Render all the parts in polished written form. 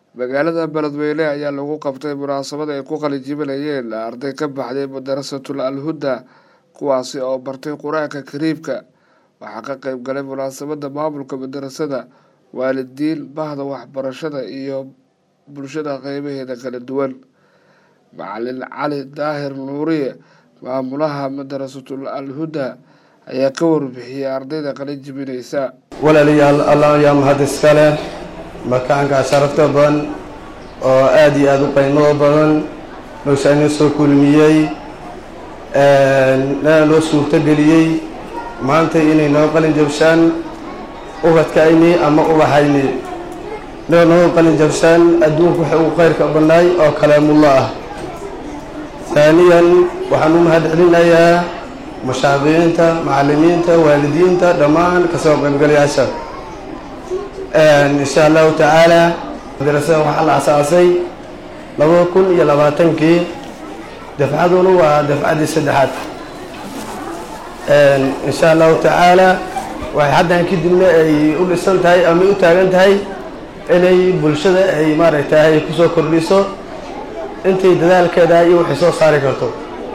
magaalada Beledweyne ayaa lagu qabtay munaasabad ay ku qalinjibinayeen arday ka baxday Madrasatul Al-Huda kuwaasi oo bartay Quraanka Kariimka. Waxaa ka qayb galay munaasabada maamulka madrasada, waalidiin, bahda waxbarashada iyo bulshada qaybaheeda kala duwan. Macallin Cali Daahir Nuuriye, maamulaha Madrasatul Al-Huda, ayaa ka warbixiyay ardayda qalinjibinaysa. walaalayaal Allah yaa mahad iska leh makaanka sharafta badan oo aad iyo aad u qiimo badan nooshayna soo kulmiyay loo suurtageliyay maanta inay noo qalin jabshaan ubadkayni ama ubaxayni noo qalin jabshaan adduunku waxa uu khayrka badnay oo kalaamullah ah. ثانيا waxaan u mahad celinayaa mushaabihiinta, macallimiinta, waalidiinta dhammaan ka soo qaybgalayaasha. إن شاء الله تعالى مدرسة وحل أساسي 2020 دفعتنا ودفعة السدحات. إن شاء الله تعالى وحد أكيد من يقول السنة هاي أم يتعلم هاي إلي بلشة هي مرة هاي كسو كربيسو أنت ذلك ده يوحسو صاركتو.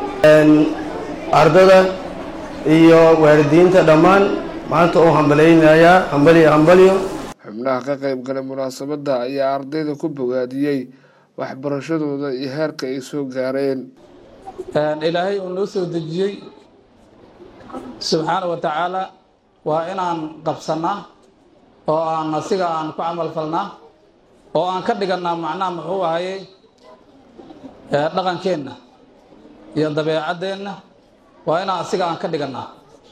أرضنا iyo waalidiinta dhamaan maanta oo hambalyeynaya hambaliyo xubnaha ka qayb galay munaasabada ayaa ardayda ku bogaadiyay waxbarashadooda iyo heerka ay soo gaareen. ilaahay uu noo soo dejiyay subxaanahu wa tacaala waa inaan qabsanaa oo aan asiga aan ku camal falnaa oo aan ka dhiganaa macnaha muxuu ahayay dhaqankeenna iyo dabeecadeenna waa inaan asiga aan ka dhiganaa.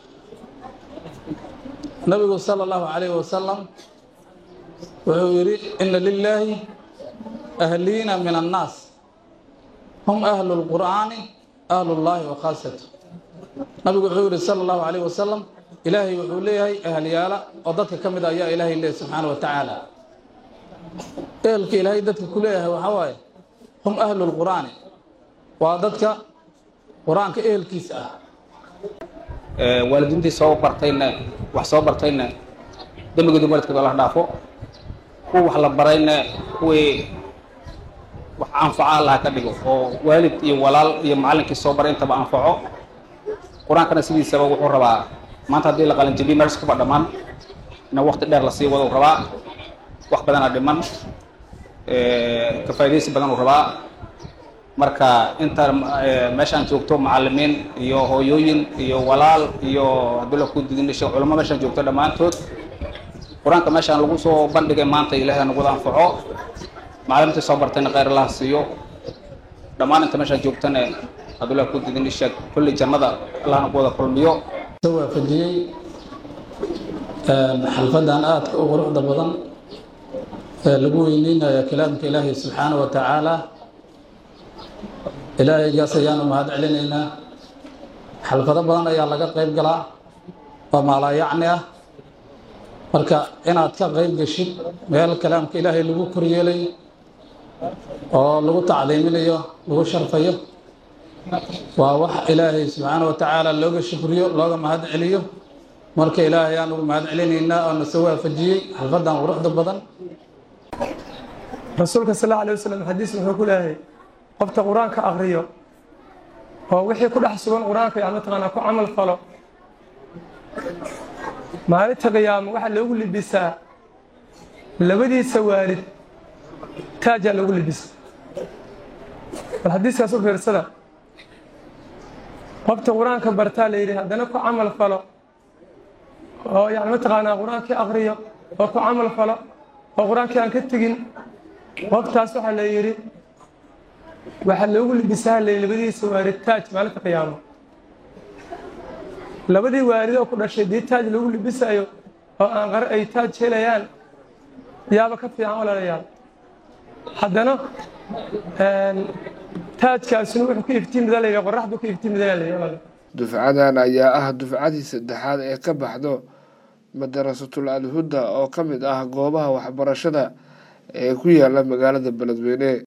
nabigu sallallahu alayhi wasallam wuxuu yiri inna lillahi ahliina min annaas hum ahlul qur'aani ahlullahi wa khaasatu. nabigu wuxuu yiri sallallahu alayhi wasallam ilaahay wuxuu leeyahay ahliyaala oo dadka ka mid ah ayaa ilaahay leeyahay subxaanahu wa tacaala. ehelka ilaahay dadka ku leeyahay waxaa waaye hum ahlul qur'aani waa dadka qur-aanka ehelkiisa ah. waalidiintii soo bartayna wax soo bartayna dambigoodii waalidkooda la dhaafo, kuwa wax la barayna kuwii wax anfaca Allah ka dhigo oo waalid iyo walaal iyo macallinkii soo baray intaba anfaco. qur-aankana sidiisaba wuxuu rabaa maanta haddii la qalin jabiyo meesha ka dhamaan in waqti dheer la sii wado rabaa, wax badan dhiman ka faa'iideysi badan rabaa. marka inta meeshaan joogto macallimiin iyo hooyooyin iyo walaal iyo hadii ku dignisho culimo meeshaan joogto dhamaantood quraanka meeshaan lagu soo bandhigay maanta Ilaahay nagu anfaco, macallimiinta soo bartayna khayr Allah siiyo, dhamaan inta meeshaan joogtana hadii ku dignisho kulli jannada Allah nagu wada kulmiyo. soo waafajiyay xalfadan aad u quruxda badan lagu weyninayo kalaamka Ilaahay subxaanahu wa tacaala. ilaahay gaas ayaanu mahad celinaynaa. xalfado badan ayaa laga qayb galaa oo maalayacni ah, marka inaad ka qayb gashid meel kalaamka ilaahay lagu koryeelay oo lagu tacdiiminayo lagu sharfayo waa wax ilaahay subxaanahu wa tacaala looga shukriyo looga mahad celiyo. marka ilaahay ayaanu mahad celinaynaa oo na soo waafajiyey xalfadan quruxda badan. rasuulka sallallahu alayhi wasallam xadiis wuxuu ku leeyahay qofta quraanka akhriyo oo wixii ku dhex sugan quraanka iyo mataqaana ku camal falo maalinta qiyaamo waxa loogu libisaa labadiisa waalid taaja loogu libisaa. bal xadiiskaas u fiirsada, qofta quraanka bartaa la yiri haddana ku camal falo oo mataqaana quraankii akhriyo oo ku camal falo oo quraankii aan ka tagin qoftaas waxa la yiri waxa loogu libisaa labadiisa waalid taaj maalinta qiyaamo. labadii waalid oo ku dhashay taaj loogu libisayo oo aan qar ay taaj helayaan yaaba ka fiican walaalayaal. haddana taajkaasina wuxuu ku iftiimidalaya qorraxdu ku iftiimidalaya. dufcadan ayaa ah dufcadii saddexaad ee ka baxdo Madrasatul Al-Huda oo ka mid ah goobaha waxbarashada ee ku yaala magaalada Beledweyne.